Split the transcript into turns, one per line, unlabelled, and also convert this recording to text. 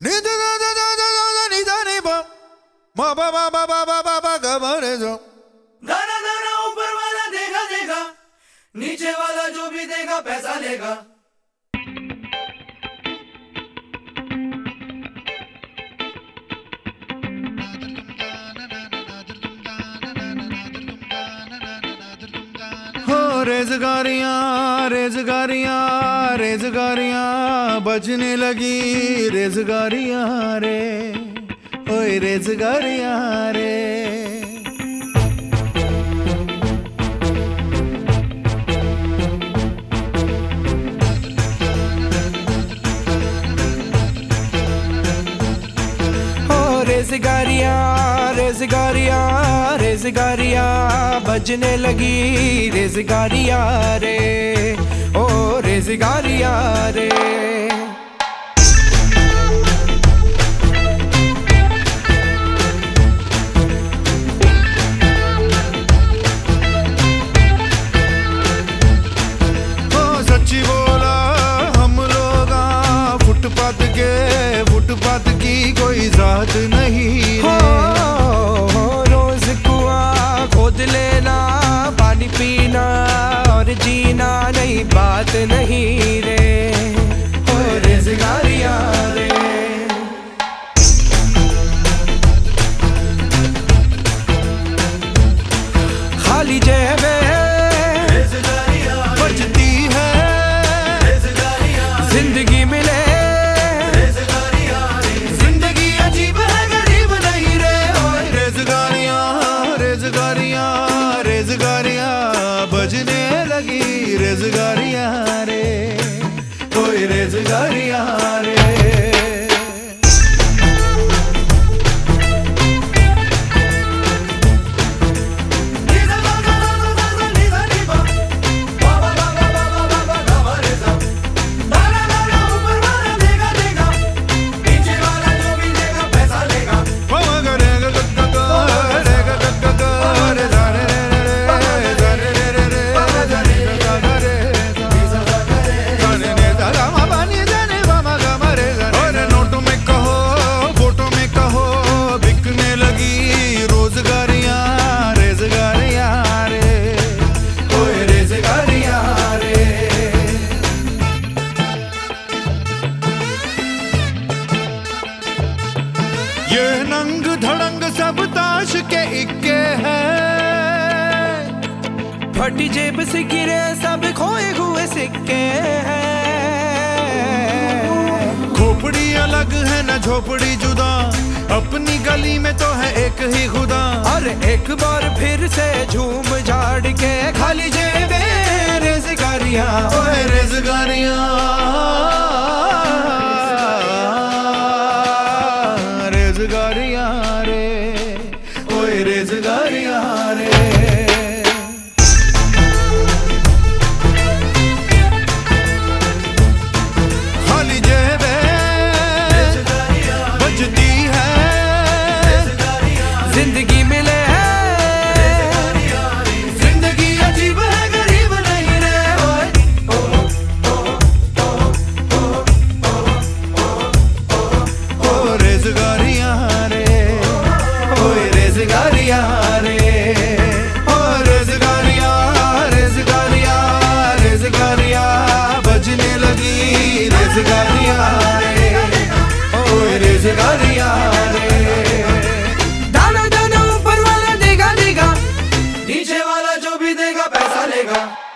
Ni da da da da da da da ni da ni ba ma ba ba ba ba ba ba ba ga ba re zo
गाना गाना ऊपर वाला देगा देगा, नीचे वाला जो भी देगा पैसा लेगा।
हो रेज़गारियाँ रेज़गारियाँ रेज़गारियाँ बजने लगी रेज़गारियाँ रे ओए रेज़गारियाँ रे।
रेज़गारियाँ रेज़गारियाँ रेज़गारियाँ बजने लगी रेज़गारियाँ रे ओ रेज़गारियाँ रे।
सच्ची बोला हम लोग फुटपाथ की कोई जात नहीं
हो रोज कुआं खोद लेना, पानी पीना और जीना नहीं बात नहीं रे ओ रेज़गारियाँ रे। खाली जेबें
बजती है
जिंदगी मिले जिंदगी अजीब है गरीब नहीं रे ओए
रेज़गारियाँ रेज़गारियाँ रेज़गारियाँ बजने लगी रेज़गारियाँ रे ओए रेज़गारियाँ रे। ये नंग धड़ंग सब ताश के इक्के हैं,
फटी जेब से गिरे सब खोए हुए सिक्के हैं।
खोपड़ी अलग है न झोपड़ी जुदा, अपनी गली में तो है एक ही खुदा।
और एक बार फिर से झूम झाड़ के खाली जेबें रेज़गारियाँ
ओए रेज़गारियाँ रेज़गारियाँ रे ओए रेज़गारियाँ रे। खाली जेबें बजती है
जिंदगी मिले जिंदगी अजीब है गरीब नहीं रे ओए
ओ रेज़गारियाँ रे ओए रेज़गारियाँ रे ओ रेज़गारियाँ रेज़गारियाँ रेज़गारियाँ बजने लगी रेज़गारियाँ रे ओए रेज़गारियाँ रे।
दाना दाना ऊपर वाला देगा देगा, नीचे वाला जो भी देगा पैसा लेगा।